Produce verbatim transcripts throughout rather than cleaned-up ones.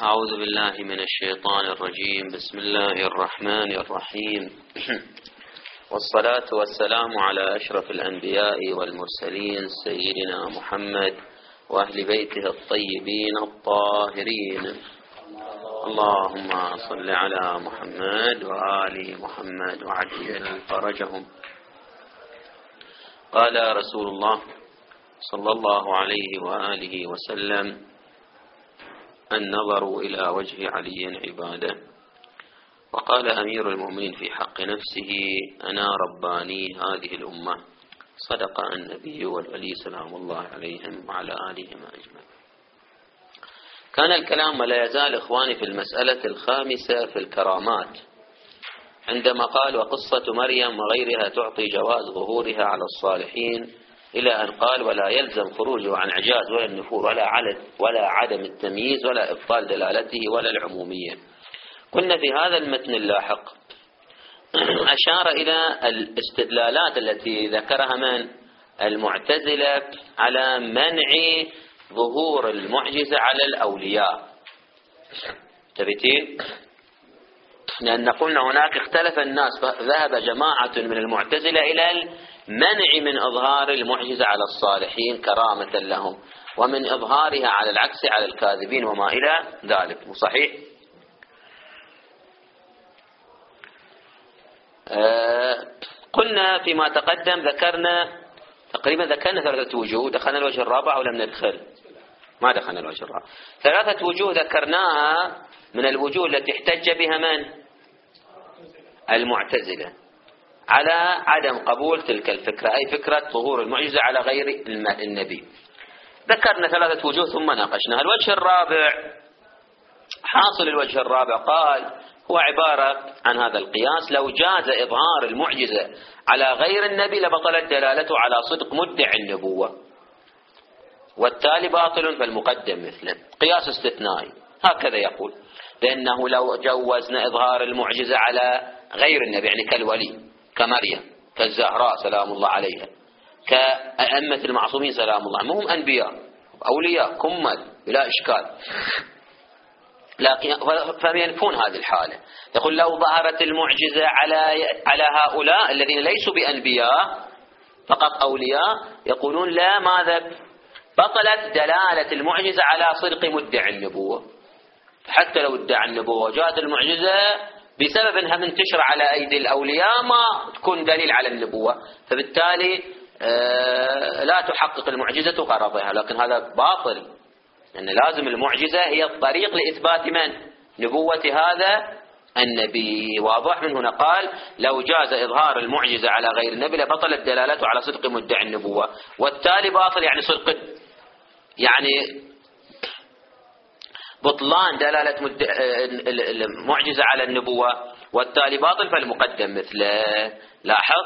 أعوذ بالله من الشيطان الرجيم. بسم الله الرحمن الرحيم. والصلاة والسلام على أشرف الأنبياء والمرسلين سيدنا محمد وأهل بيته الطيبين الطاهرين. اللهم صل على محمد وآل محمد وعجل فرجهم. قال رسول الله صلى الله عليه وآله وسلم: النظر إلى وجه علي عبادة. وقال أمير المؤمنين في حق نفسه: أنا رباني هذه الأمة. صدق النبي والولي سلام الله عليهم وعلى آلهم أجمعين. كان الكلام ولا يزال إخواني في المسألة الخامسة في الكرامات، عندما قال: وقصة مريم وغيرها تعطي جواز ظهورها على الصالحين، إلى أن قال: ولا يلزم خروجه عن عجاز ولا النفور ولا عدد ولا عدم التمييز ولا إبطال دلالته ولا العمومية. قلنا في هذا المتن اللاحق أشار إلى الاستدلالات التي ذكرها من المعتزلة على منع ظهور المعجزة على الأولياء. تبتين؟ لأن قلنا هناك اختلف الناس، فذهب جماعة من المعتزلة إلى المنع من إظهار المعجزة على الصالحين كرامة لهم، ومن إظهارها على العكس على الكاذبين وما إلى ذلك. صحيح؟ آه قلنا فيما تقدم ذكرنا تقريبا ذكرنا ثلاثة وجوه. دخلنا الوجه الرابع ولم ندخل؟ ما دخلنا الوجه الرابع. ثلاثة وجوه ذكرناها من الوجوه التي احتج بها من المعتزلة على عدم قبول تلك الفكرة، أي فكرة ظهور المعجزة على غير النبي. ذكرنا ثلاثة وجوه ثم ناقشناها. الوجه الرابع، حاصل الوجه الرابع قال هو عبارة عن هذا القياس: لو جاز إظهار المعجزة على غير النبي لبطلت دلالته على صدق مدعي النبوة، والتالي باطل فالمقدم مثله. قياس استثنائي هكذا يقول، لأنه لو جوزنا إظهار المعجزة على غير النبي، يعني كالولي كمريم كالزهراء سلام الله عليها كأئمة المعصومين سلام الله، ما هم أنبياء أولياء كمل بلا إشكال، لكن فينفون هذه الحالة. يقول لو ظهرت المعجزة على على هؤلاء الذين ليسوا بأنبياء فقط أولياء، يقولون لا، ماذا بطلت دلالة المعجزة على صدق مدعي النبوة. حتى لو ادعى النبوة وجاءت المعجزة بسبب انها منتشرة على ايدي الاولياء ما تكون دليل على النبوة، فبالتالي لا تحقق المعجزة غرضها. لكن هذا باطل، لأن لازم المعجزة هي الطريق لإثبات من نبوة هذا النبي. واضح؟ من هنا قال لو جاز إظهار المعجزة على غير النبي لبطلت دلالته على صدق مدعي النبوة، والتالي باطل يعني صدق، يعني بطلان دلالة المعجزة على النبوة، والتالي باطل فالمقدم مثله. لاحظ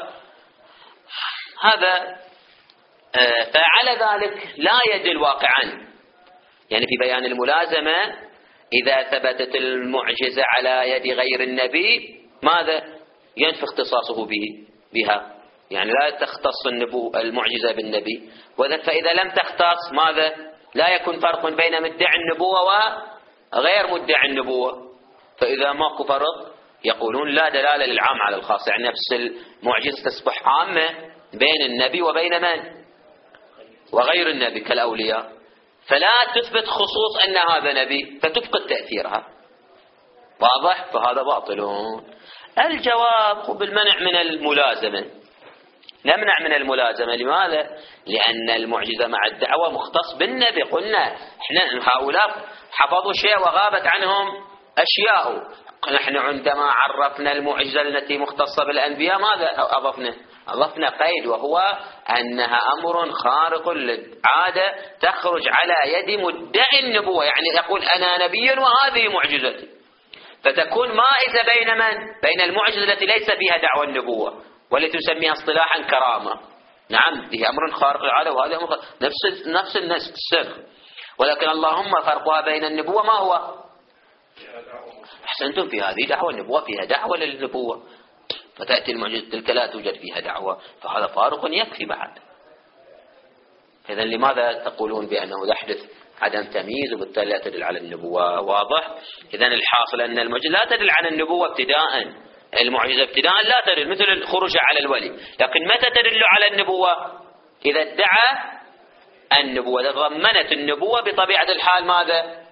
هذا. فعلى ذلك لا يدل واقعا، يعني في بيان الملازمة إذا ثبتت المعجزة على يد غير النبي ماذا ينفي اختصاصه به بها، يعني لا تختص النبو المعجزة بالنبي. فإذا لم تختص ماذا لا يكون فرق بين مدعي النبوة وغير مدعي النبوة. فإذا ماكو فرق يقولون لا دلالة للعام على الخاص، يعني نفس المعجزة تصبح عامة بين النبي وبين من وغير النبي كالأولياء، فلا تثبت خصوص أن هذا نبي فتفقد تأثيرها. واضح؟ فهذا باطلون. الجواب هو بالمنع من الملازمة. نمنع من الملازمة لماذا؟ لأن المعجزة مع الدعوة مختص بالنبي. قلنا احنا هؤلاء حفظوا شيء وغابت عنهم أشياء. نحن عندما عرفنا المعجزة التي مختصة بالأنبياء ماذا أضفنا؟ أضفنا قيد، وهو أنها أمر خارق للعادة تخرج على يد مدعي النبوة، يعني يقول أنا نبي وهذه معجزتي، فتكون مائزة بين من؟ بين المعجزة التي ليس فيها دعوة النبوة والتي تسميها اصطلاحا كرامة. نعم، هي أمر خارق للعادة، وهذا أمر نفس نفس النسك السر، ولكن اللهم فرقها بين النبوة ما هو؟ أحسنتم، في هذه دعوة النبوة، فيها دعوة للنبوة، فتأتي المعجزة تلك لا توجد فيها دعوة، فهذا فارق يكفي بعد. إذن لماذا تقولون بأنه يحدث عدم تمييز، وبالتالي لا تدل على النبوة. واضح؟ إذن الحاصل أن المعجزة لا تدل على النبوة ابتداء، المعجزة ابتداء لا تدل، مثل الخروج على الولي. لكن متى تدل على النبوة؟ إذا ادعى النبوة، تضمنت النبوة بطبيعة الحال ماذا؟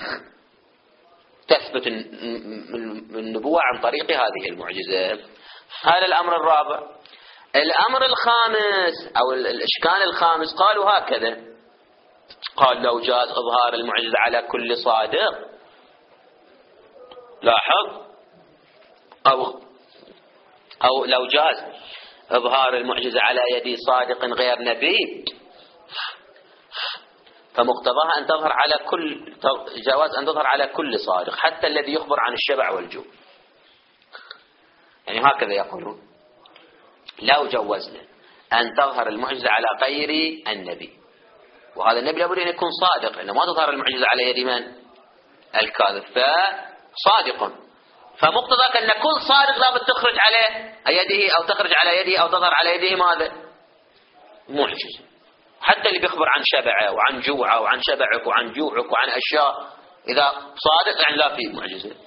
تثبت النبوة عن طريق هذه المعجزة. هذا الأمر الرابع. الأمر الخامس أو الإشكال الخامس قالوا هكذا، قال لو جاز إظهار المعجزة على كل صادق، لاحظ، أو أو لو جاز إظهار المعجزة على يد صادق غير نبي، فمقتضاها أن تظهر على كل، جواز أن تظهر على كل صادق حتى الذي يخبر عن الشبع والجوع. يعني هكذا يقولون، لو جوزنا أن تظهر المعجزة على غير النبي، وهذا النبي لابد أن يكون صادق، لأنه ما تظهر المعجزة على يد من؟ الكاذب، فصادق، فمقتضاك أن كل صادق لابد تخرج على يده أو تخرج على يده أو تظهر على يده ماذا؟ معجزة. حتى اللي بيخبر عن شبعه وعن جوعه وعن شبعك وعن جوعك وعن أشياء، إذا صادق يعني لا فيه معجزة.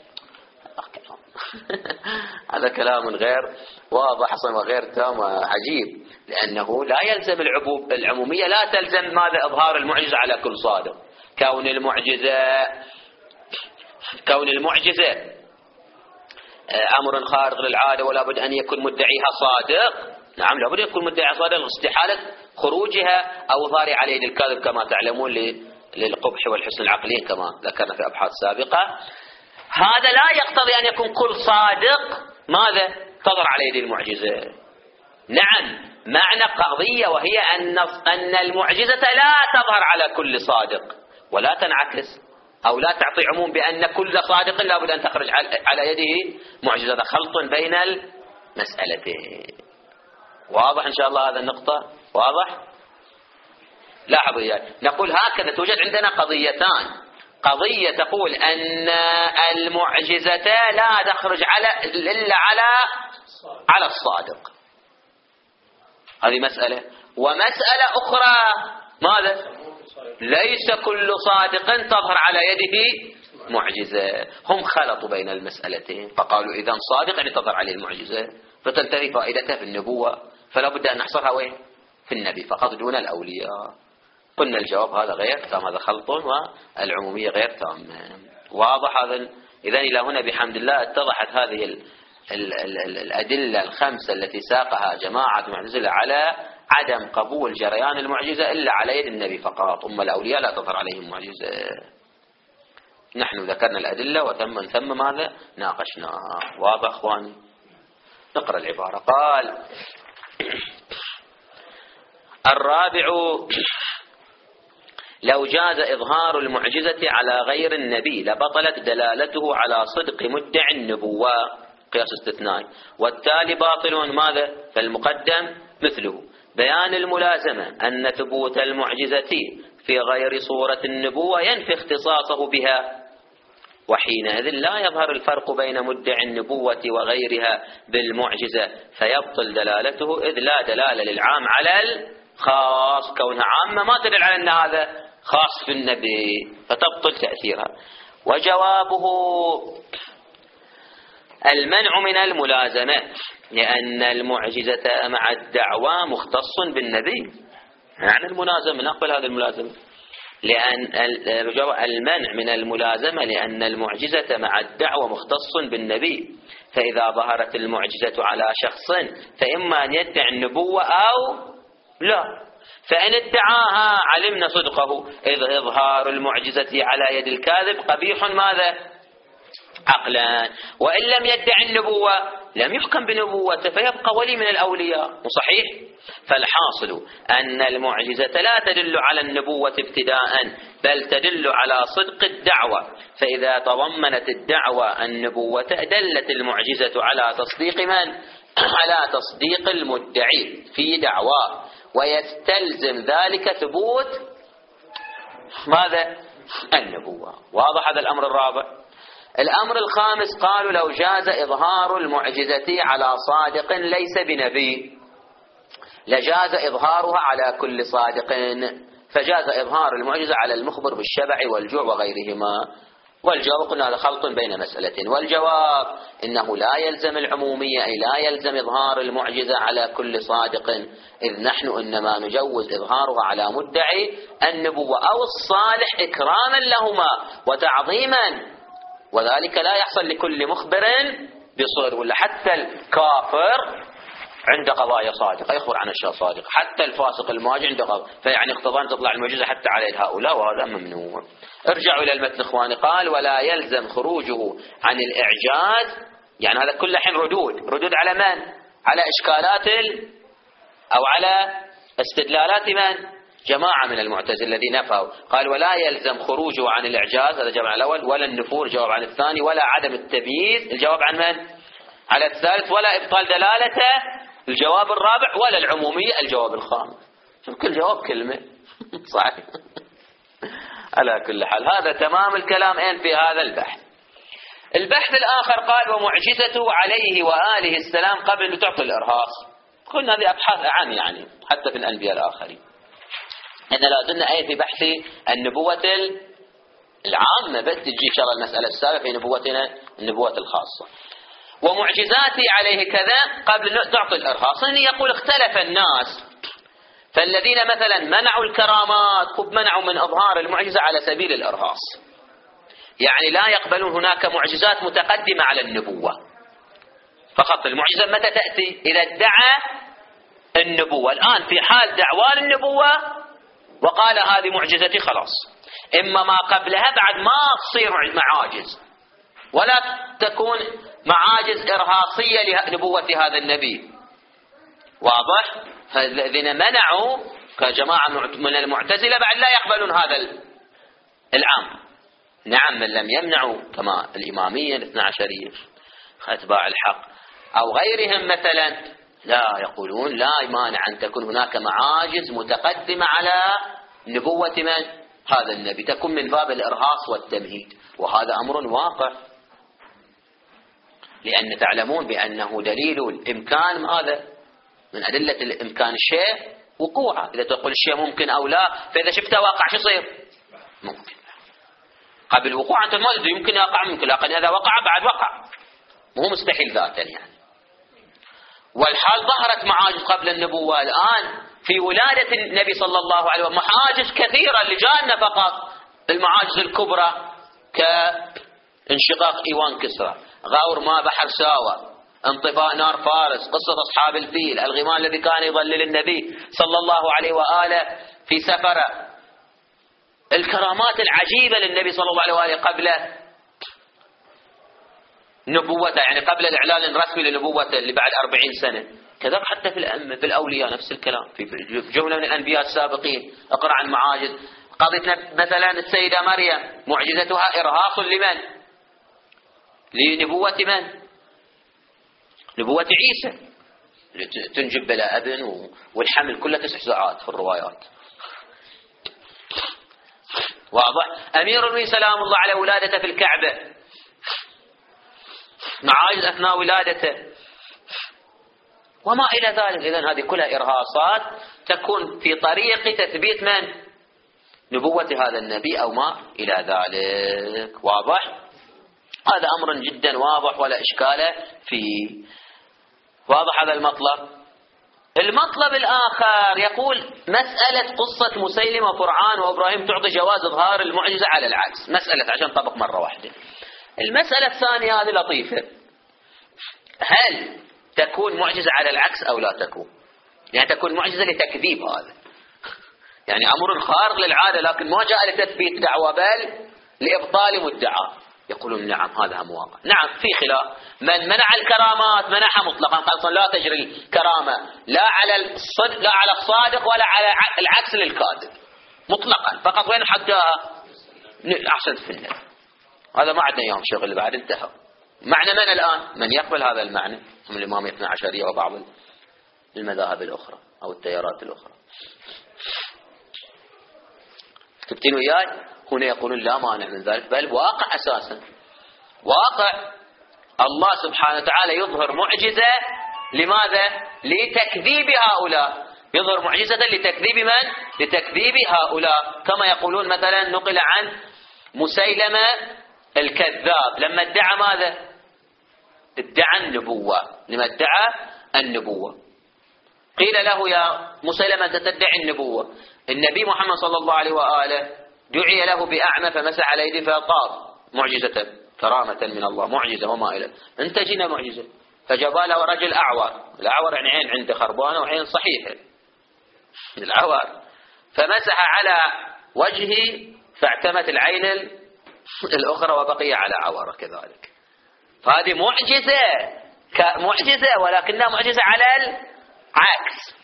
هذا كلام غير واضح وغير تام عجيب، لأنه لا يلزم العبوب العمومية، لا تلزم ماذا؟ إظهار المعجزة على كل صادق. كون المعجزة كون المعجزة أمر خارق للعادة ولا بد أن يكون مدعيها صادق، نعم لا بد أن يكون مدعيها صادق، استحالة خروجها أو إظهارها على يد الكاذب كما تعلمون للقبح والحسن العقلي كما ذكرنا في أبحاث سابقة. هذا لا يقتضي أن يكون كل صادق ماذا؟ تظهر على يد المعجزة. نعم، معنى قضية، وهي أن أن المعجزة لا تظهر على كل صادق، ولا تنعكس أو لا تعطي عموم بأن كل صادق لا بد أن تخرج على يده معجزة. خلط بين المسألتين. واضح إن شاء الله هذا النقطة؟ واضح؟ لاحظوا يعني، نقول هكذا توجد عندنا قضيتان. قضية تقول أن المعجزة لا تخرج على إلا على على الصادق، هذه مسألة. ومسألة أخرى ماذا؟ ليس كل صادق تظهر على يده معجزة. هم خلطوا بين المسألتين فقالوا إذا صادق يعني تظهر عليه المعجزة، فتنتهي فائدتها في النبوة، فلا بد أن نحصرها وين؟ في النبي فقط دون الأولياء. قلنا الجواب هذا غير تام، هذا خلط، والعمومية غير تامة. واضح هذا؟ إذن إلى هنا بحمد الله اتضحت هذه ال ال ال الأدلة الخمسة التي ساقها جماعة المعتزلة على عدم قبول جريان المعجزة إلا على يد النبي فقط، أما الأولياء لا تظهر عليهم معجزة. نحن ذكرنا الأدلة وتم من ثم ماذا؟ ناقشناها. واضح أخواني؟ نقرأ العبارة. قال الرابع: لو جاز إظهار المعجزة على غير النبي لبطلت دلالته على صدق مدعي النبوة، قياس استثنائي، والتالي باطل ماذا؟ فالمقدم مثله بيان الملازمة أن ثبوت المعجزة في غير صورة النبوة ينفي اختصاصه بها، وحينئذ لا يظهر الفرق بين مدعي النبوة وغيرها بالمعجزة فيبطل دلالته، إذ لا دلالة للعام على الخاص، كونها عامة ما تدل على أن هذا خاص في النبي فتبطل تأثيرها. وجوابه المنع من الملازمة، لأن المعجزة مع الدعوة مختص بالنبي. يعني الملازمة نقبل هذه الملازمة، لأن المنع من الملازمة لأن المعجزة مع الدعوة مختص بالنبي، فإذا ظهرت المعجزة على شخص فإما أن يدعي النبوة أو لا، فإن ادعاها علمنا صدقه، إذ إظهار المعجزة على يد الكاذب قبيح ماذا؟ عقلا، وإن لم يدعي النبوة لم يحكم بنبوته فيبقى ولي من الأولياء. وصحيح، فالحاصل أن المعجزة لا تدل على النبوة ابتداء، بل تدل على صدق الدعوة، فإذا تضمنت الدعوة النبوة دلت المعجزة على تصديق من؟ على تصديق المدعي في دعواه، ويستلزم ذلك ثبوت ماذا؟ النبوة. واضح هذا الأمر الرابع. الأمر الخامس قالوا لو جاز إظهار المعجزة على صادق ليس بنبي لجاز إظهارها على كل صادق فجاز إظهار المعجزة على المخبر بالشبع والجوع وغيرهما. والجواب قلنا هذا خلط بين مسألتين، والجواب إنه لا يلزم العمومية، أي لا يلزم إظهار المعجزة على كل صادق، إذ نحن إنما نجوز إظهارها على مدعي النبوة أو الصالح إكراما لهما وتعظيما، وذلك لا يحصل لكل مخبر بصر. ولا حتى الكافر عنده قضايا صادقة يخبر عن أشياء صادقة، حتى الفاسق الماجي عنده قضايا، فيعني اقتضان تطلع المعجزة حتى على هؤلاء، وهذا ممنوع. ارجعوا إلى المتن إخواني. قال ولا يلزم خروجه عن الإعجاز، يعني هذا كله حين ردود ردود على من؟ على إشكالات ال... أو على استدلالات من؟ جماعة من المعتزلة الذين نفوا. قال ولا يلزم خروجه عن الإعجاز، هذا جواب عن الأول، ولا النفور جواب عن الثاني، ولا عدم التمييز الجواب عن من؟ على الثالث، ولا إبطال دلالته الجواب الرابع، ولا العمومية الجواب الخامس. شوف كل جواب كلمة صحيح. على كل حال هذا تمام الكلام أين في هذا البحث. البحث الآخر قال ومعجزته عليه وآله السلام قبل أن تعطي الإرهاص. قلنا هذه أبحاث أعم يعني حتى في الأنبياء الآخرين. إحنا لازلنا أي في بحث النبوة العامة، بس تجي إن شاء الله المسألة السابقة في نبوتنا النبوة الخاصة. ومعجزاتي عليه كذا قبل أن تعطي الإرهاص. يعني يقول اختلف الناس، فالذين مثلا منعوا الكرامات خب منعوا من إظهار المعجزة على سبيل الإرهاص، يعني لا يقبلون هناك معجزات متقدمة على النبوة، فقط المعجزة متى تأتي؟ إذا ادعى النبوة. الآن في حال دعوى النبوة وقال هذه معجزتي خلاص، إما ما قبلها بعد ما تصير معاجز ولا تكون معاجز إرهاصية لنبوة هذا النبي. واضح؟ فالذين منعوا كجماعة من المعتزلة بعد لا يقبلون هذا العام. نعم من لم يمنعوا كما الإمامية الاثنى عشرية أتباع الحق أو غيرهم مثلا لا يقولون لا مانع أن تكون هناك معاجز متقدمة على نبوة من؟ هذا النبي، تكون من باب الإرهاص والتمهيد، وهذا أمر واقع، لأن تعلمون بأنه دليل الإمكان هذا من أدلة الإمكان الشيء وقوعه. إذا تقول الشيء ممكن أو لا، فإذا شفته واقع شو يصير؟ ممكن. قبل الوقوع أنت ما تدري يمكن يقع ممكن، لكن إذا وقع بعد وقع، مو مستحيل ذاتا يعني. والحال ظهرت معاجز قبل النبوة. الآن في ولادة النبي صلى الله عليه وسلم معاجز كثيرة لجانا، فقط المعاجز الكبرى كانشقاق إيوان كسرى، غور ماء بحر ساوى، انطفاء نار فارس، قصة أصحاب الفيل، الغمام الذي كان يظلل النبي صلى الله عليه وآله في سفره، الكرامات العجيبة للنبي صلى الله عليه وآله قبل نبوته، يعني قبل الإعلان الرسمي لنبوته اللي بعد أربعين سنة. كذلك حتى في في الأولياء نفس الكلام، في جملة من الأنبياء السابقين اقرأ عن معاجز. قضية مثلا السيدة مريم معجزتها إرهاص لمن؟ لنبوة من؟ نبوة عيسى، تنجب بلا أبن والحمل كله تسع ساعات في الروايات. واضح؟ أمير المؤمنين سلام الله على ولادته في الكعبة، معاجز أثناء ولادته وما إلى ذلك. إذن هذه كلها إرهاصات تكون في طريق تثبيت من؟ نبوة هذا النبي أو ما إلى ذلك. واضح؟ هذا أمر جدا واضح ولا إشكال فيه. واضح هذا المطلب. المطلب الآخر يقول مسألة قصة مسيلمة وفرعون وإبراهيم تعطي جواز إظهار المعجزة على العكس، مسألة عشان طبق مرة واحدة. المسألة الثانية هذه لطيفة، هل تكون معجزة على العكس أو لا تكون؟ يعني تكون معجزة لتكذيب، هذا يعني أمر خارق للعادة لكن ما جاء لتثبيت دعوة بل لإبطال مدعى. يقولون نعم هذا مواقع. نعم في خلاف، من منع الكرامات منعها مطلقا، قال لا تجري الكرامة لا على الصدق لا على الصادق ولا على العكس للكاذب مطلقا، فقط وين حقها؟ أحسنت في النبي. هذا ما عندنا يوم شغل بعد انتهى. معنى من الآن؟ من يقبل هذا المعنى من الإمام الاثنى عشرية وبعض المذاهب الأخرى أو التيارات الأخرى. تبتين وياي؟ هنا يقولون لا مانع من ذلك، بل واقع أساسا، واقع الله سبحانه وتعالى يظهر معجزة لماذا؟ لتكذيب هؤلاء. يظهر معجزة لتكذيب من؟ لتكذيب هؤلاء. كما يقولون مثلا نقل عن مسيلمة الكذاب لما ادعى ماذا؟ ادعى النبوة. لما ادعى النبوة قيل له يا مسيلمة أنت تدعي النبوة، النبي محمد صلى الله عليه وآله دعي له بأعمى فمسح على يده فطار، معجزة كرامة من الله، معجزة وما إلى. أنت جينا معجزة. فجاب له رجل أعور، الأعور يعني عين عنده خربانة وعين صحيحة الأعور، فمسح على وجهه فاعتمت العين الأخرى وبقي على عورة كذلك. فهذه معجزة معجزة ولكنها معجزة على العكس.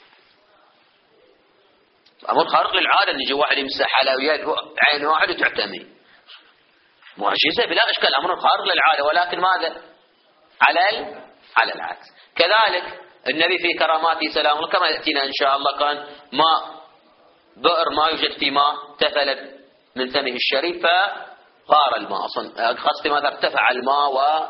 أمر خارق للعادة أن يجي واحد يمسح على يد عين واحد وتعتمي، معجزة بلا إشكال، أمر خارق للعادة، ولكن ماذا؟ على على العكس. كذلك النبي في كراماته سلام كما يأتينا إن شاء الله كان ماء بئر ما يوجد في ماء تفلت من فمه الشريف فغار الماء، قصد ماذا؟ ارتفع الماء و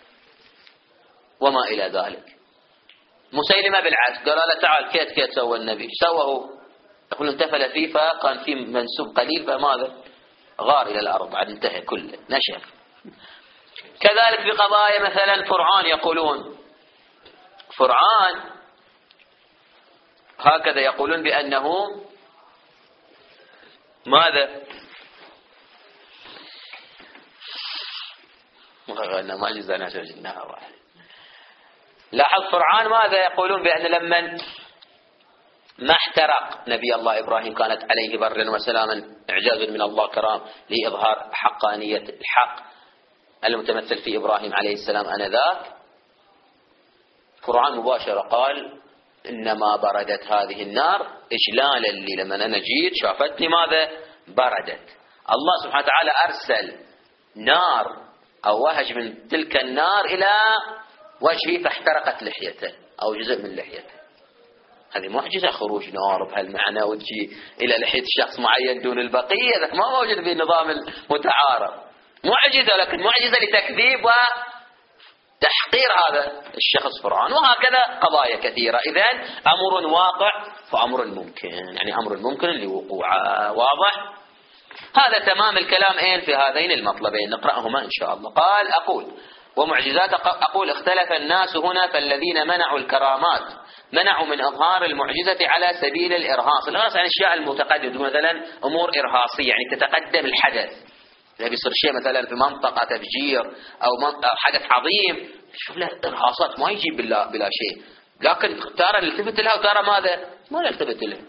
وما إلى ذلك. مسيلمة بالعكس قال له تعال كيت كيت سوى النبي، سوى هو يقول انتفل فيه فكان فيه منسوب قليل فماذا؟ غار إلى الأرض بعد انتهى كله نشف. كذلك في قضايا مثلا فرعون يقولون فرعون هكذا يقولون بأنه ماذا؟ معجزة أنا سجلناها واحد. لاحظ فرعون ماذا يقولون؟ بأن لما ما احترق نبي الله إبراهيم كانت عليه برا وسلاما إعجاز من الله كرام لإظهار حقانية الحق المتمثل في إبراهيم عليه السلام آنذاك. فرعون مباشرة قال إنما بردت هذه النار إجلالا لي، لما أنا جيت شافتني ماذا؟ بردت. الله سبحانه وتعالى أرسل نار أو وهج من تلك النار إلى وجهه فاحترقت لحيته أو جزء من لحيته. هذه معجزة، خروج نار بهالمعنى وتجي إلى لحية شخص معين دون البقية، هذا ما موجود في النظام المتعارف. معجزة، لكن معجزة لتكذيب وتحقير هذا الشخص فرعون. وهكذا قضايا كثيرة. إذن أمر واقع فأمر ممكن، يعني أمر ممكن لوقوعه. واضح؟ هذا تمام الكلام إيه في هذين المطلبين، نقرأهما إن شاء الله. قال أقول ومعجزات أقول اختلف الناس هنا، فالذين منعوا الكرامات منعوا من إظهار المعجزة على سبيل الإرهاص. الإرهاص يعني الأشياء المتقدمة، مثلا أمور إرهاصية يعني تتقدم الحدث، إذا بيصير شيء مثلا في منطقة تفجير أو منطقة حدث عظيم شوف له إرهاصات ما يجي بلا, بلا شيء، لكن ترى التفت لها وترى ماذا؟ ما يلتفت لها.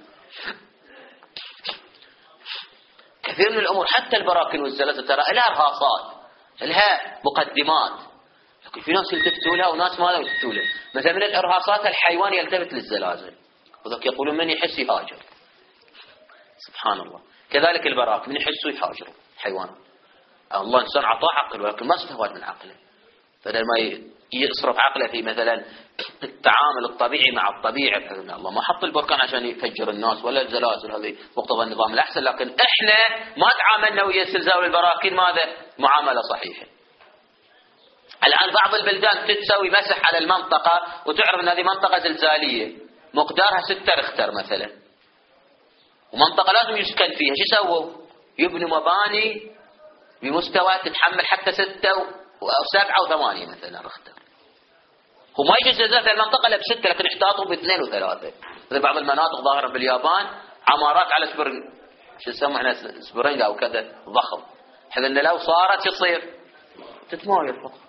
كثير من الأمور حتى البراكين والزلازل ترى لها إرهاصات، لها مقدمات، لكن في ناس يلتفتوا لها وناس ما يلتفتوا لها. مثلا من الإرهاصات الحيوان يلتفت للزلازل، وذلك يقولون من يحس يهاجر. سبحان الله. كذلك البراك من يحسوا يهاجروا حيوان. الله إنسان عطاه عقل ولكن ما استفاد من عقله، فبدل ما يصرف عقله في مثلا التعامل الطبيعي مع الطبيعة، بحيث الله ما حط البركان عشان يفجر الناس ولا الزلازل، هذه مقتضى النظام الأحسن، لكن إحنا ما تعاملنا ويا الزلزال والبراكين ماذا؟ معاملة صحيحة. الآن بعض البلدان تتسوي مسح على المنطقة وتعرف أن هذه منطقة زلزالية مقدارها ستة رختر مثلا، ومنطقة لازم يسكن فيها، شو يسووا؟ يبنوا مباني بمستوى تتحمل حتى ستة وسبعة وثمانية مثلا رختر. وما يجي زلزال في المنطقة لا بستة، لكن احتاطوا باثنين وثلاثة. مثل بعض المناطق ظاهرة باليابان عمارات على سبرنج، شو يسمى احنا سبرنج أو كذا ضخم، حيث أن لو صارت يصير تتمايل فقط.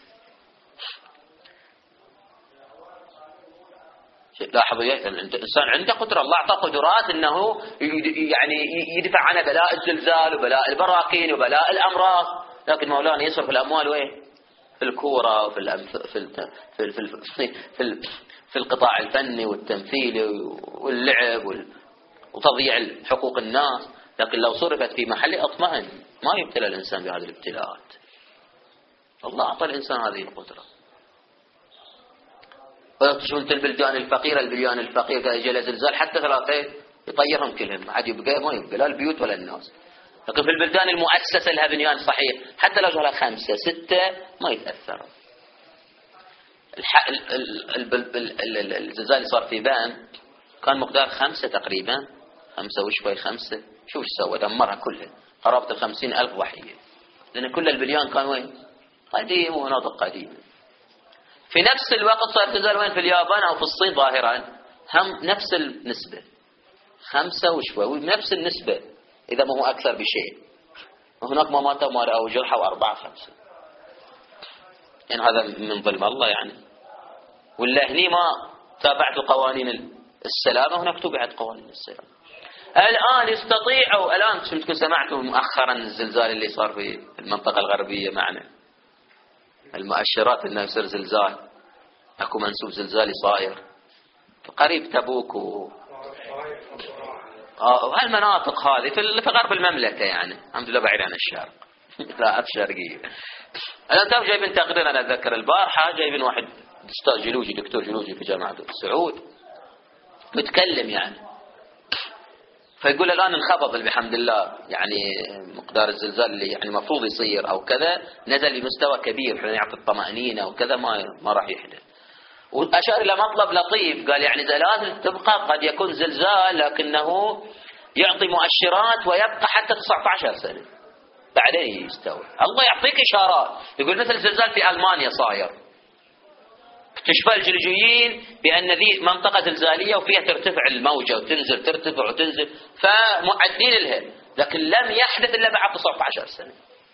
لاحظوا الإنسان عنده قدرة، الله أعطاه قدرات أنه يعني يدفع عنه بلاء الزلزال وبلاء البراكين وبلاء الأمراض، لكن مولانا يصرف الأموال وين؟ في الكورة وفي الأمث... في ال... في ال... في ال... في, ال... في القطاع الفني والتمثيلي واللعب وال... وتضييع حقوق الناس. لكن لو صرفت في محل اطمئن ما يبتلى الإنسان بهذه الابتلاءات. الله أعطى الإنسان هذه القدرة. وتشوفون البلدان الفقيرة، البلدان الفقيرة إذا جاء زلزال حتى ثلاثة يطيرهم كلهم، ما عاد يبقى ما يبقى لا البيوت ولا الناس. لكن في البلدان المؤسسة لها بنيان صحيح حتى لو جاء خمسة ستة ما يتأثر. الزلزال اللي صار في بام كان مقدار خمسة تقريبا، خمسة وشوي خمسة. شوف سوى، دمرها كلها، قرابة الخمسين ألف وحية، لأن كل البليان كان وين؟ قديم ومناطق قديمة. في نفس الوقت صار تزال وين؟ في اليابان أو في الصين ظاهرا هم نفس النسبة، خمسة وشوي، ونفس النسبة إذا ما هو أكثر بشيء. وهناك ما ماتوا ما رأوا جرحى وأربعة خمسة، يعني هذا من ظلم الله يعني. ولا هني ما تابعت قوانين السلامة، هناك تبعت قوانين السلامة. الآن يستطيعوا، الآن كنتم سمعتوا مؤخرا الزلزال اللي صار في المنطقة الغربية معنا، المؤشرات انه يصير زلزال، اكو منسوب زلزالي صاير قريب تبوك و اه هالمناطق هذه في غرب المملكة، يعني الحمد لله بعيد عن الشرق لا الشرقية. الآن تو جايبين تقرير، انا اتذكر البارحة جايبين واحد استاذ جيولوجي، دكتور جيولوجي في جامعة السعود، متكلم يعني، فيقول الآن انخفض بحمد الله، يعني مقدار الزلزال اللي يعني المفروض يصير أو كذا نزل بمستوى كبير حين يعطي الطمأنينة وكذا، ما ما راح يحدث. وأشار إلى مطلب لطيف، قال يعني لازم تبقى، قد يكون زلزال لكنه يعطي مؤشرات ويبقى حتى تسعة عشر سنة بعدين يستوي. الله يعطيك إشارات، يقول مثل زلزال في ألمانيا صاير، اكتشف الجيولوجيين بأن ذي منطقة زلزالية وفيها ترتفع الموجة وتنزل ترتفع وتنزل، فمعدين لها، لكن لم يحدث إلا بعد تسعة عشر سنة.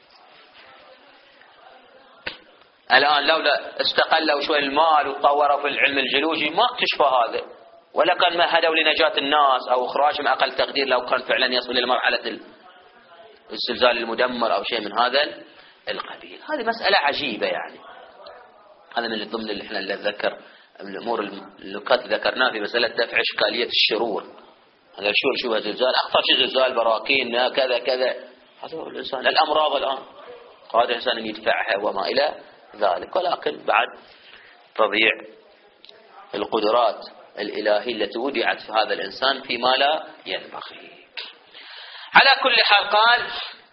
الآن لولا استقلوا شوي المال وطوروا في العلم الجيولوجي ما اكتشفوا هذا، ولا كان مهدوا لنجاة الناس أو إخراجهم أقل تقدير لو كان فعلا يصل إلى مرحلة الزلزال المدمر أو شيء من هذا القبيل. هذه مسألة عجيبة يعني. هذا من ضمن اللي احنا اللي ذكر الامور اللي قد ذكرناها في مساله دفع اشكاليه الشرور. هذا شو شو زلزال، اخطر شيء زلزال، براكين كذا كذا، هذا هو الانسان. الامراض الان قادر الانسان ان يدفعها وما الى ذلك، ولكن بعد تضيع القدرات الالهيه التي ودعت في هذا الانسان فيما لا ينبغي. على كل حال قال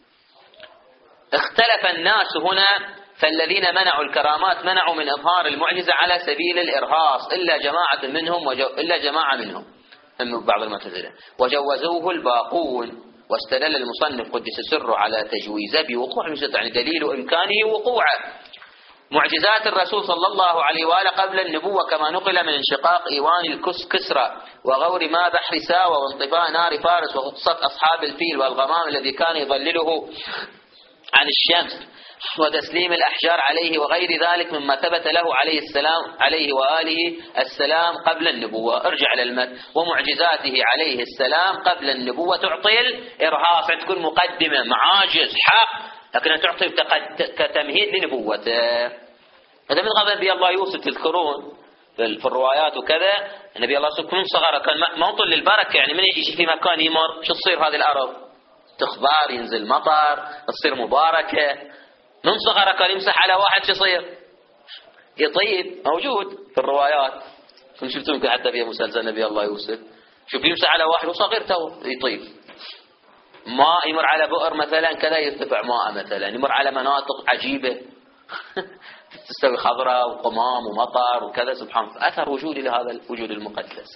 اختلف الناس هنا، فالذين منعوا الكرامات منعوا من إظهار المعجزة على سبيل الإرهاص إلا جماعة منهم وجو إلا جماعة منهم من بعض المعتزلة، وجوزوه الباقون. واستدل المصنف قدس سره على تجويزه بوقوع المعجزة، يعني دليل إمكانه وقوعه. معجزات الرسول صلى الله عليه وآله قبل النبوة كما نقل من انشقاق إيوان الكسرى وغور ما بحر ساوى وانطفاء نار فارس وغطسة أصحاب الفيل والغمام الذي كان يظلله عن الشمس وتسليم الأحجار عليه وغير ذلك مما ثبت له عليه السلام عليه وآله السلام قبل النبوة. ارجع للمد ومعجزاته عليه السلام قبل النبوة تعطي الإرهاص، تكون مقدمة معاجز حق لكنها تعطي كتمهيد لنبوته. هذا من قبل نبي الله يوسف تذكرون في الروايات وكذا، النبي الله يوسف من صغره كان موطن للبركة، يعني من يجي في مكان يمر شو تصير هذه الأرض؟ تخبار، ينزل مطر، تصير مباركة. من صغره كان يمسح على واحد شو يصير؟ يطيب، موجود في الروايات. كنت شفتم حتى في مسلسل نبي الله يوسف، شوف يمسح على واحد وصغير تو يطيب. ماء يمر على بئر مثلا كذا يرتفع ماء مثلا، يمر على مناطق عجيبة تستوي خضراء وقمام ومطر وكذا، سبحان الله أثر وجودي لهذا الوجود المقدس.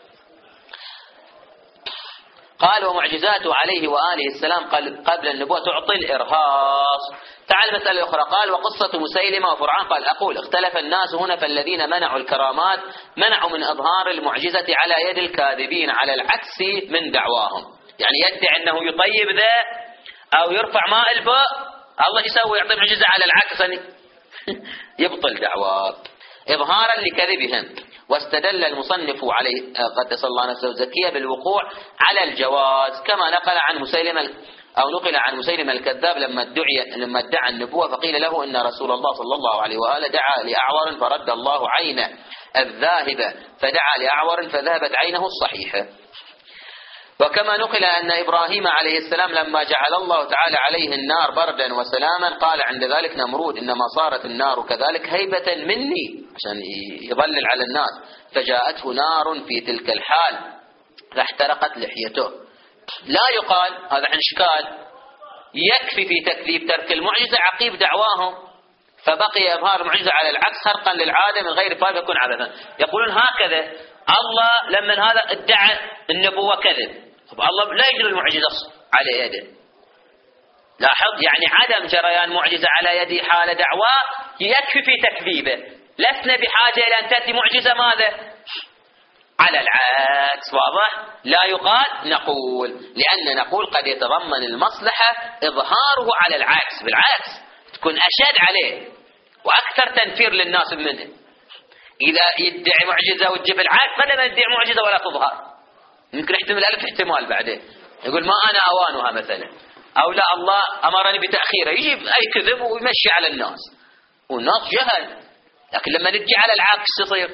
قال ومعجزاته عليه وآله السلام قبل النبوة تعطي الإرهاص. تعال مسألة أخرى، قال وقصة مسيلمة وفرعون. قال أقول اختلف الناس هنا، فالذين منعوا الكرامات منعوا من إظهار المعجزة على يد الكاذبين على العكس من دعواهم، يعني يدعي أنه يطيب ذا أو يرفع ماء الباء، الله يسوي يعطي معجزة على العكس يبطل دعواه إظهارا لكذبهم. واستدل المصنف عليه قدس الله نفسه زكية بالوقوع على الجواز كما نقل عن مسيلمة أو نقل عن مسيلمة الكذاب لما ادعي لما ادعى النبوة فقيل له إن رسول الله صلى الله عليه وآله دعا لأعور فرد الله عينه الذاهبة، فدعا لأعور فذهبت عينه الصحيحة. وكما نقل أن إبراهيم عليه السلام لما جعل الله تعالى عليه النار بردا وسلاما قال عند ذلك نمرود إنما صارت النار كذلك هيبة مني، عشان يظلل على الناس، فجاءته نار في تلك الحال فاحترقت لحيته. لا يقال هذا عن إشكال، يكفي في تكذيب ترك المعجزة عقيب دعواهم، فبقي إظهار المعجزة على العكس خرقا للعادة من غير فائدة يكون عبثا. يقولون هكذا الله لما هذا ادعى النبوة كذب، الله لا يجري المعجزة على يده. لاحظ يعني عدم جريان معجزة على يدي حال دعواه يكفي في تكذيبه، لسنا بحاجة إلى أن تأتي معجزة ماذا؟ على العكس. واضح؟ لا يقال نقول، لأن نقول قد يتضمن المصلحة إظهاره على العكس، بالعكس تكون أشد عليه وأكثر تنفير للناس منه. إذا يدعي معجزة وتجيب العكس بدل ما يدعي معجزة ولا تظهر، يمكن يحتمل ألف احتمال بعدين، يقول ما أنا أوانها مثلا، أو لا الله أمرني بتأخيره، يجيب أي كذب ويمشي على الناس والناس جهل. لكن لما نجي على العكس يصير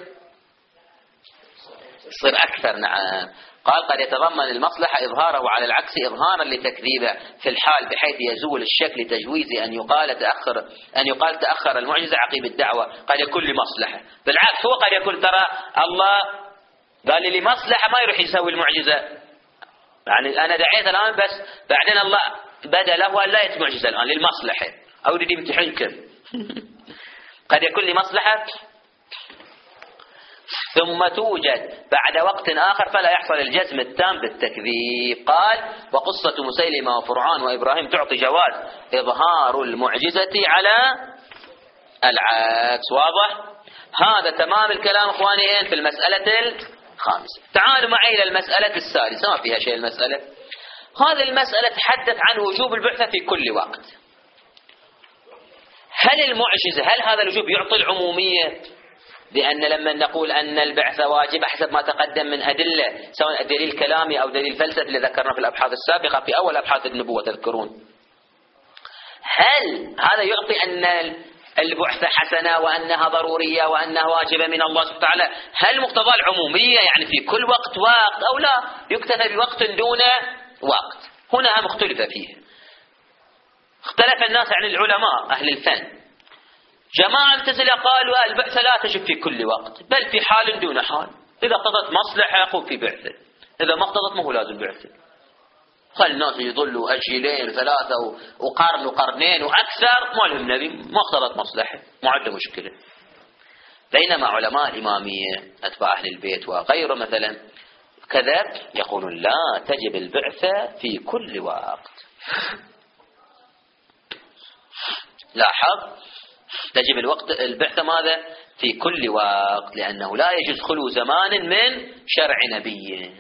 يصير أكثر. نعم. قال قد يتضمن المصلحة إظهاره على العكس إظهارا لتكذيبه في الحال بحيث يزول الشك لتجويز أن يقال تأخر أن يقال تأخر المعجزة عقيب الدعوة، قد يكون لمصلحة. بالعكس هو قد يكون ترى الله قال لي لمصلحة ما يروح يسوي المعجزة، يعني أنا دعيت الآن بس بعدين الله بدأ له أن لا يتم معجزة الآن للمصلحة، أو يريد يمتحنكم. قد يكون لمصلحة ثم توجد بعد وقت آخر فلا يحصل الجزم التام بالتكذيب. قال وقصة مسيلمة وفرعون وإبراهيم تعطي جواز إظهار المعجزة على العكس. واضح؟ هذا تمام الكلام إخواني في المسألة الخامسة. تعالوا معي إلى المسألة السادسة، ما فيها شيء المسألة. هذه المسألة تحدث عن وجوب البعثة في كل وقت. هل المعجزة هل هذا الوجوب يعطي العمومية؟ لأن لما نقول أن البعثة واجب حسب ما تقدم من أدلة سواء دليل كلامي أو دليل فلسفي اللي ذكرنا في الأبحاث السابقة في أول أبحاث النبوة تذكرون، هل هذا يعطي أن البعثة حسنة وأنها ضرورية وأنها واجبة من الله سبحانه وتعالى؟ هل مقتضى العمومية يعني في كل وقت وقت أو لا يكتفى بوقت دون وقت؟ هنا مختلفة فيه. اختلف الناس عن العلماء أهل الفن. جماعة المعتزلة قالوا البعثة لا تجب في كل وقت بل في حال دون حال، إذا اقتضت مصلحة يقوم في بعثة، إذا ما اقتضت ما هو لازم بعثة. خل الناس يظلوا أجيلين ثلاثة وقرن وقرنين وأكثر ما لهم نبي، ما اقتضت مصلحة ما عنده مشكلة. بينما علماء الإمامية أتباع أهل البيت وغيره مثلا كذا يقولون لا تجب البعثة في كل وقت. لاحظ تجب الوقت البعثة ماذا؟ في كل وقت، لأنه لا يجوز خلو زمان من شرع نبي.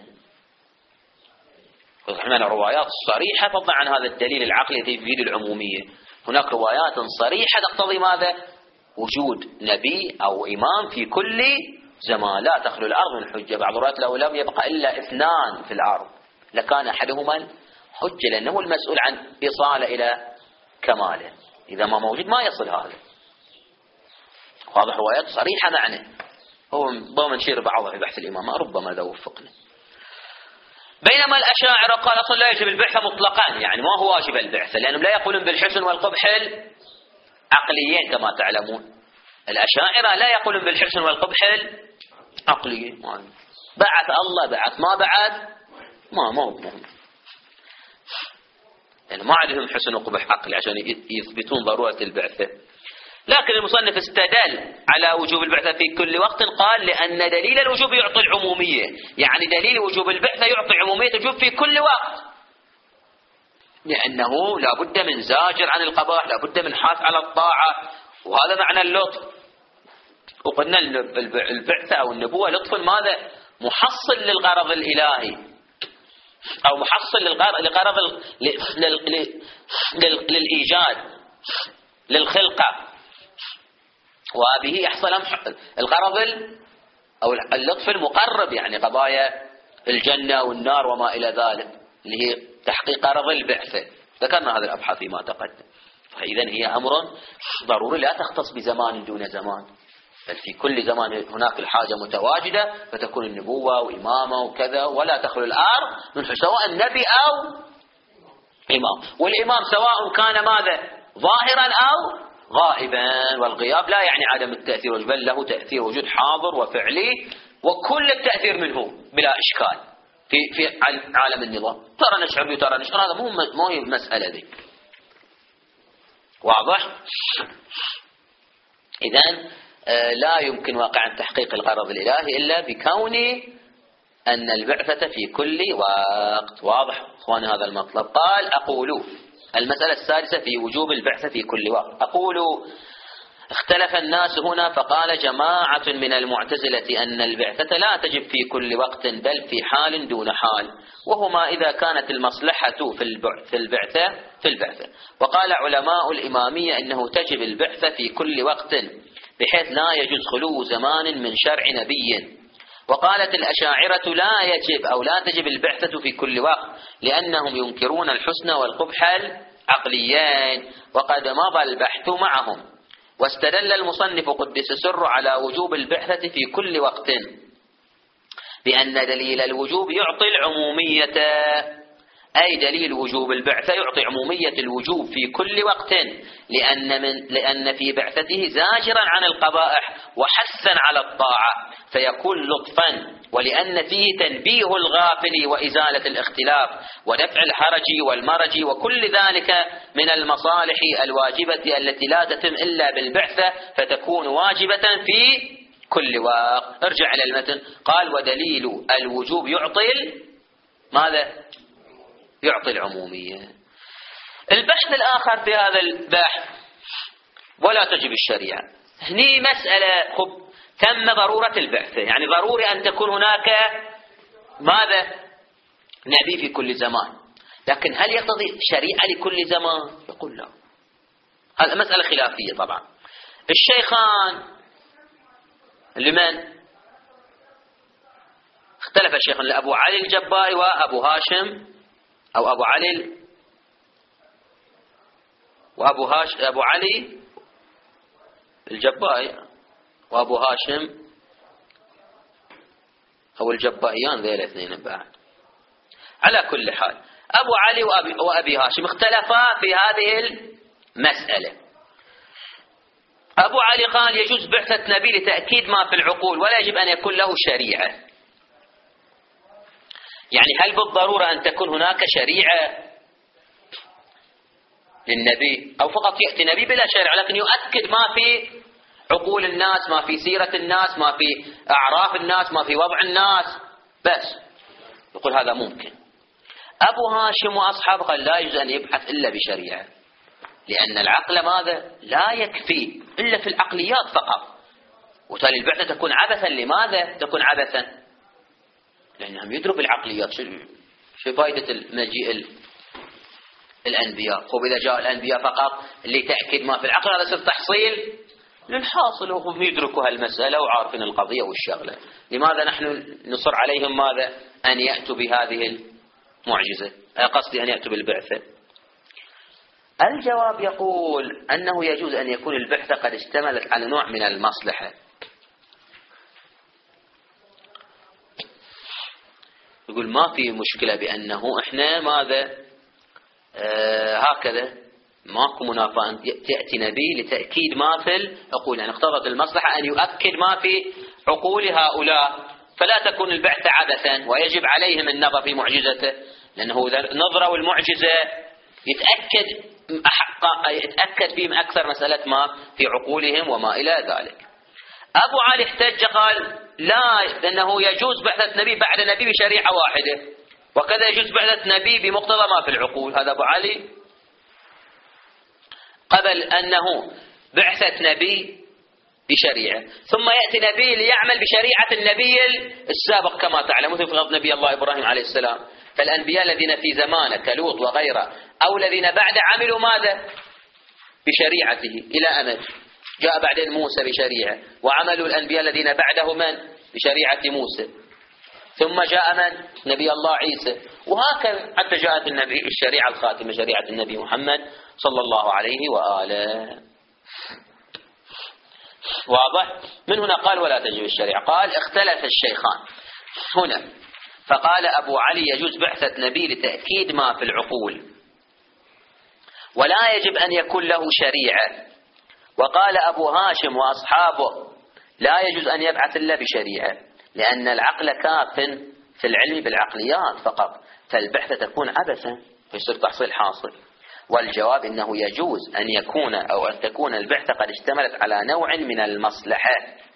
من الروايات الصريحة فضلا عن هذا الدليل العقلي الذي يفيد العمومية، هناك روايات صريحة تقتضي ماذا؟ وجود نبي أو إمام في كل زمان، لا تخلو الأرض من حجة. بعض الروايات لو لم يبقى إلا اثنان في الأرض لكان أحدهما الحجة، لأنه المسؤول عن إيصاله إلى كماله، إذا ما موجود ما يصل هذا. واضح؟ روايات صريحة معنى، هو ضمن نشير بعضها في بحث الإمامة ربما لو وفقنا. بينما الأشاعرة قال أصلا لا يجب البعثة مطلقا، يعني ما هو واجب البعثة، لأنهم لا يقولون بالحسن والقبح العقليين كما تعلمون. الأشاعرة لا يقولون بالحسن والقبح العقليين، بعث الله بعث ما بعث ما ما هو مهم، يعني ما عندهم حسن وقبح عقلي عشان يثبتون ضرورة البعثة. لكن المصنف استدل على وجوب البعثة في كل وقت، قال لأن دليل الوجوب يعطي العمومية، يعني دليل وجوب البعثة يعطي عمومية الوجوب في كل وقت، لأنه لا بد من زاجر عن القباح، لا بد من حاث على الطاعة، وهذا معنى اللطف. وقلنا البعثة أو النبوة لطف ماذا؟ محصل للغرض الإلهي أو محصل للغرض للإيجاد للخلقة، وبه يحصل الغرض أو اللطف المقرب، يعني قضايا الجنة والنار وما إلى ذلك اللي هي تحقيق غرض البعثة. ذكرنا هذه الأبحاث فيما تقدم. فإذا هي أمر ضروري لا تختص بزمان دون زمان، بل في كل زمان هناك الحاجة متواجدة، فتكون النبوة وإمامة وكذا، ولا تخلو الأرض من سواء النبي أو إمام. والإمام سواء كان ماذا؟ ظاهرا أو غائبا، والغياب لا يعني عدم التأثير، بل له تأثير وجود حاضر وفعلي، وكل التأثير منه بلا إشكال في في عالم النظام. ترى نشعر ترى نشعر، هذا مو مو هي المسألة دي. واضح؟ إذن لا يمكن واقعا تحقيق الغرض الإلهي إلا بكون أن البعثة في كل وقت. واضح إخواني هذا المطلب؟ قال أقول المسألة السادسة في وجوب البعثة في كل وقت. أقول اختلف الناس هنا، فقال جماعة من المعتزلة أن البعثة لا تجب في كل وقت بل في حال دون حال، وهما إذا كانت المصلحة في البعثة في البعثة. وقال علماء الإمامية إنه تجب البعثة في كل وقت بحيث لا يجوز خلو زمان من شرع نبي. وقالت الأشاعرة لا يجب أو لا تجب البعثة في كل وقت لأنهم ينكرون الحسن والقبح العقليين، وقد مضى البحث معهم. واستدل المصنف قدس سره على وجوب البعثة في كل وقت بأن دليل الوجوب يعطي العمومية، أي دليل وجوب البعثة يعطي عمومية الوجوب في كل وقت، لأن, من لأن في بعثته زاجرا عن القبائح وحثا على الطاعة فيكون لطفا، ولأن فيه تنبيه الغافل وإزالة الاختلاف ودفع الحرج والمرج وكل ذلك من المصالح الواجبة التي لا تتم إلا بالبعثة فتكون واجبة في كل وقت. ارجع إلى المتن. قال ودليل الوجوب يعطي ماذا؟ يعطي العمومية. البحث الآخر في هذا البحث ولا تجب الشريعة، هني مسألة خب تم ضرورة البعثة، يعني ضروري أن تكون هناك ماذا؟ نبي في كل زمان، لكن هل يقتضي شريعة لكل زمان؟ يقول لا. هذه مسألة خلافية طبعا. الشيخان لمن؟ اختلف الشيخان لأبو علي الجبائي وأبو هاشم أو أبو علي وأبو هاش أبو علي الجبائي وأبو هاشم أو الجبائيان ذي الاثنين بعد. على كل حال أبو علي وأبي, وأبي هاشم اختلفا في هذه المسألة. أبو علي قال يجوز بعثة نبي لتأكيد ما في العقول ولا يجب أن يكون له شريعة. يعني هل بالضرورة أن تكون هناك شريعة للنبي أو فقط يأتي نبي بلا شريعة لكن يؤكد ما في عقول الناس، ما في سيرة الناس، ما في أعراف الناس، ما في وضع الناس بس؟ يقول هذا ممكن. أبو هاشم وأصحابه قال لا يجوز أن يبحث إلا بشريعة، لأن العقل ماذا؟ لا يكفي إلا في العقليات فقط، وتالي البعثة تكون عبثا. لماذا تكون عبثا؟ لأنهم يدركوا العقليات. شو فائدة المجيء الأنبياء؟ خب إذا جاء الأنبياء فقط اللي تأكد ما في العقل هذا صار تحصيل للحاصل، وهم يدركوا هالمسألة وعارفين القضية والشغلة. لماذا نحن نصر عليهم ماذا؟ أن يأتوا بهذه المعجزة، قصدي أن يأتوا بالبعثة. الجواب يقول أنه يجوز أن يكون البعثة قد اشتملت على نوع من المصلحة. يقول ما في مشكلة بأنه إحنا ماذا آه هكذا ماكو منافاة، تأتي نبي لتأكيد ما في العقول، يعني اقتضت المصلحة أن يؤكد ما في عقول هؤلاء، فلا تكون البعثة عبثا ويجب عليهم النظر في معجزته، لأنه نظرة والمعجزة يتأكد يتأكد بهم أكثر مسألة ما في عقولهم وما إلى ذلك. أبو علي احتج قال لا، لأنه يجوز بعثة نبي بعد نبي بشريعة واحدة، وكذا يجوز بعثة نبي بمقتضى ما في العقول. هذا أبو علي قبل أنه بعثة نبي بشريعة ثم يأتي نبي ليعمل بشريعة النبي السابق كما تعلمون في غض نبي الله إبراهيم عليه السلام. فالأنبياء الذين في زمانه كلوط وغيره أو الذين بعد عملوا ماذا؟ بشريعته إلى أمد. جاء بعدين موسى بشريعة، وعملوا الأنبياء الذين بعده من؟ بشريعة موسى، ثم جاء من؟ نبي الله عيسى، وهكذا حتى جاءت النبي الشريعة الخاتمة شريعة النبي محمد صلى الله عليه وآله. واضح؟ من هنا قال ولا تجب الشريعة. قال اختلف الشيخان هنا، فقال أبو علي يجوز بعثة نبي لتأكيد ما في العقول ولا يجب أن يكون له شريعة. وقال أبو هاشم وأصحابه لا يجوز أن يبعث إلا بشريعة، لأن العقل كاف في العلم بالعقليات فقط، فالبحث تكون عبثا فيصير تحصيل حاصل. والجواب إنه يجوز أن يكون أو أن تكون البعثة قد اشتملت على نوع من المصلحة.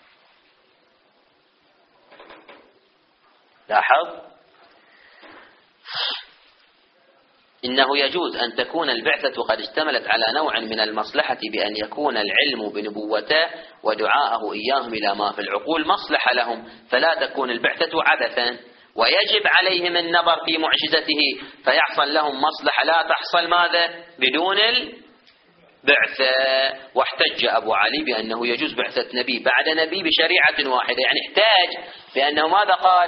لاحظ، إنه يجوز أن تكون البعثة قد اشتملت على نوع من المصلحة بأن يكون العلم بنبوته ودعاءه إياهم إلى ما في العقول مصلحة لهم، فلا تكون البعثة عبثا، ويجب عليهم النظر في معجزته فيحصل لهم مصلحة لا تحصل ماذا بدون البعثة. واحتج أبو علي بأنه يجوز بعثة نبي بعد نبي بشريعة واحدة، يعني احتاج بأنه ماذا قال؟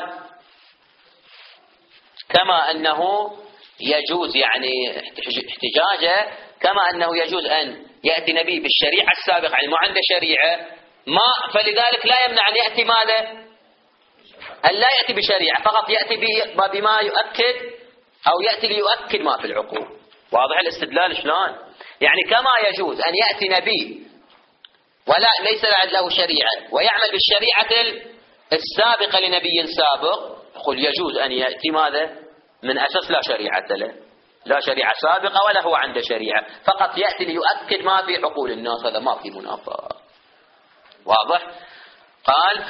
كما أنه يجوز، يعني احتجاجه كما أنه يجوز أن يأتي نبي بالشريعة السابقة، يعني ما عنده شريعة ما، فلذلك لا يمنع أن يأتي ماذا؟ أن لا يأتي بشريعة، فقط يأتي بما يؤكد أو يأتي ليؤكد ما في العقول. واضح الاستدلال شلون؟ يعني كما يجوز أن يأتي نبي ولا ليس له شريعة ويعمل بالشريعة السابقة لنبي سابق، يقول يجوز أن يأتي ماذا؟ من أساس لا شريعة له، لا شريعة سابقة ولا هو عنده شريعة، فقط يأتي ليؤكد ما في عقول الناس، هذا ما في منافاة. واضح؟ قال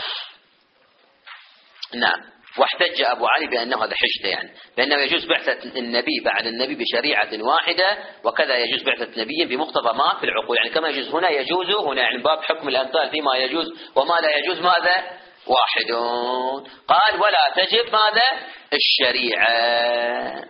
نعم. واحتج أبو علي بأنه هذا حجته، يعني بأنه يجوز بعثة النبي بعد النبي بشريعة واحدة، وكذا يجوز بعثة نبي بمقتضى ما في العقول، يعني كما يجوز هنا يجوز هنا، يعني باب حكم الأمثال فيما يجوز وما لا يجوز ماذا؟ واحد. قال ولا تجب ماذا؟ الشريعة.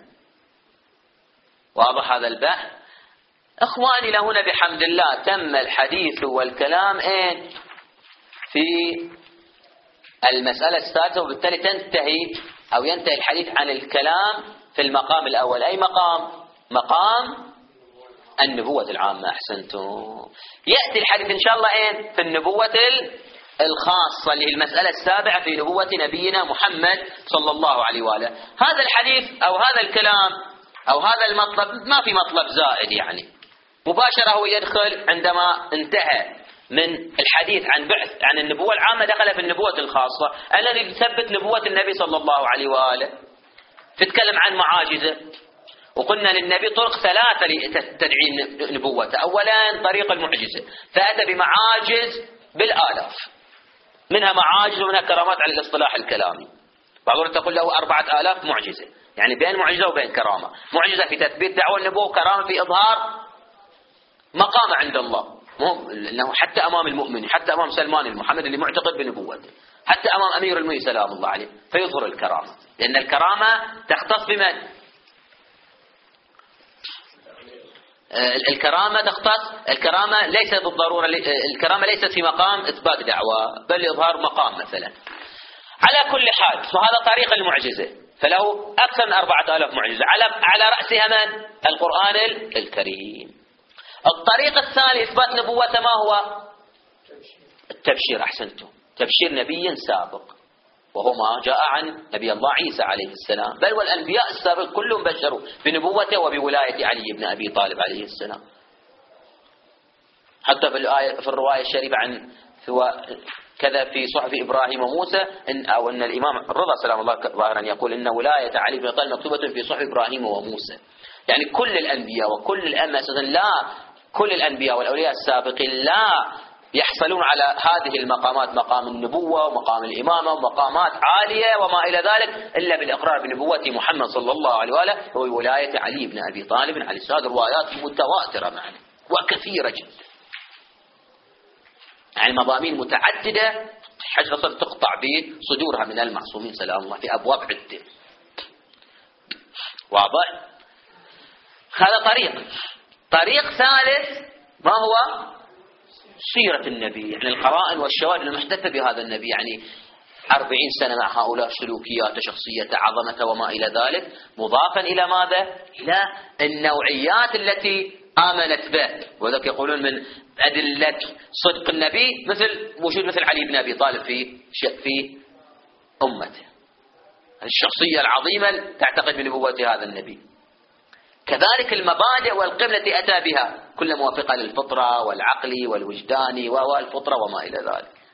واضح هذا البحث؟ اخواني لهنا بحمد الله تم الحديث والكلام اين؟ في المسألة السادسة، وبالتالي تنتهي أو ينتهي الحديث عن الكلام في المقام الأول. أي مقام؟ مقام النبوة العامة. أحسنتم. يأتي الحديث إن شاء الله أين؟ في النبوة الخاصة اللي هي المسألة السابعة في نبوة نبينا محمد صلى الله عليه وآله. هذا الحديث أو هذا الكلام أو هذا المطلب ما في مطلب زائد، يعني مباشرة هو يدخل عندما انتهى من الحديث عن بعث عن النبوة العامة دخل في النبوة الخاصة الذي يثبت نبوة النبي صلى الله عليه وآله. تتكلم عن معاجزة، وقلنا للنبي طرق ثلاثة لتدعي نبوته. أولا طريق المعجزة، فأتى بمعاجز بالآلاف، منها معاجز ومنها كرامات على الاصطلاح الكلامي. بعضهم تقول له أربعة آلاف معجزة، يعني بين معجزة وبين كرامة. معجزة في تثبيت دعوة النبوة، وكرامة في إظهار مقام عند الله، لأنه حتى أمام المؤمن، حتى أمام سلمان المحمد اللي معتقد بنبوته، حتى أمام أمير المؤمنين سلام الله عليه، فيظهر الكرامة، لأن الكرامة تختص بمن؟ الكرامة تختص، الكرامة ليست بالضرورة، الكرامة ليست في مقام إثبات دعوة بل إظهار مقام مثلا. على كل حال فهذا طريق المعجزة، فله أكثر من أربعة آلاف معجزة، على على رأسها من؟ القرآن الكريم. الطريق الثاني إثبات نبوته ما هو؟ التبشير. أحسنتم. تبشير نبي سابق، وهو ما جاء عن نبي الله عيسى عليه السلام، بل والأنبياء السابق كلهم بشروا بنبوته وبولاية علي بن أبي طالب عليه السلام. حتى في الآية في الرواية الشريفة عن كذا في صحف إبراهيم وموسى إن أو أن الإمام الرضا سلام الله ظاهرا يقول إن ولاية علي بن أبي طالب مكتوبة في صحف إبراهيم وموسى. يعني كل الأنبياء وكل الأئمة لا كل الأنبياء والأولياء السابقين لا يحصلون على هذه المقامات، مقام النبوة ومقام الإمامة ومقامات عالية وما إلى ذلك، إلا بالإقرار بنبوة محمد صلى الله عليه وآله وولاية علي بن أبي طالب عليه السلام. روايات متواترة معنا وكثيرة جدا، يعني مضامين متعددة حجر صدر تقطع بصدورها من المعصومين سلام الله في أبواب عدة. واضح؟ هذا طريق. طريق ثالث ما هو؟ سيرة النبي، يعني القرائن والشواهد المحدثة بهذا النبي، يعني أربعين سنة مع هؤلاء سلوكياته شخصيته عظمته وما إلى ذلك، مضافا إلى ماذا؟ إلى النوعيات التي آمنت به. وذلك يقولون من أدلة صدق النبي مثل وجود مثل علي بن أبي طالب في في أمته، الشخصية العظيمة تعتقد بنبوة هذا النبي. كذلك المبادئ والقيم التي أتى بها كل موافقة للفطرة والعقل والوجدان والفطرة وما إلى ذلك.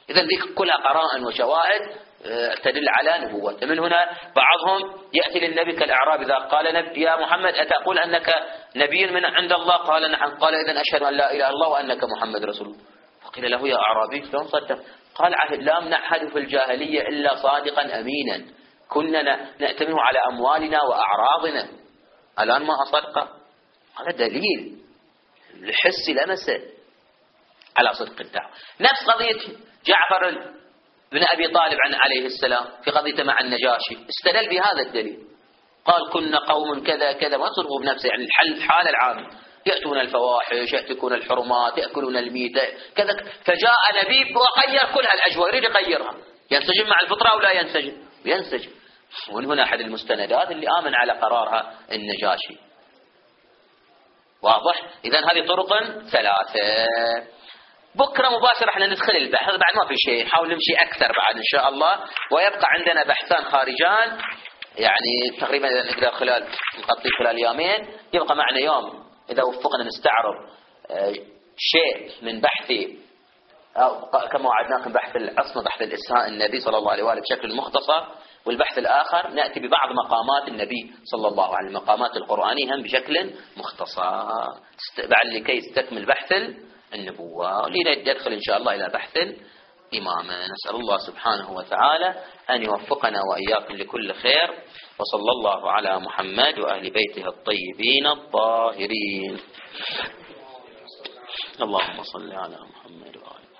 إذا ذيك كلها قرائن وشواهد تدل على نبوته. من هنا بعضهم يأتي للنبي كالأعرابي إذا قال نبي يا محمد أتقول أنك نبي من عند الله؟ قال نعم. قال إذن أشهد أن لا إله إلا الله وأنك محمد رسول الله. فقيل له يا أعرابي شلون صدق؟ قال عهد لا نعهد في الجاهلية إلا صادقا أمينا، كنا نأتمنه على أموالنا وأعراضنا، الآن ما أصدق. هذا دليل الحسي لمسه على صدق الدعوة. نفس قضية جعفر بن أبي طالب عن عليه السلام في قضية مع النجاشي، استدل بهذا الدليل، قال كنا قوم كذا كذا، ما تصرفوا بنفسه، يعني الحل الحالة العامة، يأتون الفواحش، يأتون الحرمات، يأكلون الميتة كذا. فجاء نبي وغير كل هالأجواء، يريد يغيرها، ينسجم مع الفطرة أو لا ينسجم؟ ينسجم. ومن هنا أحد المستندات اللي آمن على قرارها النجاشي. واضح؟ إذن هذه طرق ثلاثة. بكرة مباشرة احنا ندخل البحث، بعد ما في شيء، نحاول نمشي أكثر بعد إن شاء الله، ويبقى عندنا بحثان خارجان، يعني تقريبا إذا نقدر خلال نغطي خلال يومين، يبقى معنا يوم إذا وفقنا نستعرض شيء من بحثي أو كما وعدناكم بحث العصمة، بحث الإسهاء النبي صلى الله عليه وآله بشكل مختصر، والبحث الآخر نأتي ببعض مقامات النبي صلى الله عليه وسلم، المقامات القرآنية هم بشكل مختصر، بعد لكي يستكمل بحث النبوة، لندخل إن شاء الله إلى بحث الإمامة. نسأل الله سبحانه وتعالى أن يوفقنا وإياكم لكل خير، وصلى الله على محمد وأهل بيته الطيبين الطاهرين. اللهم صل على محمد وآله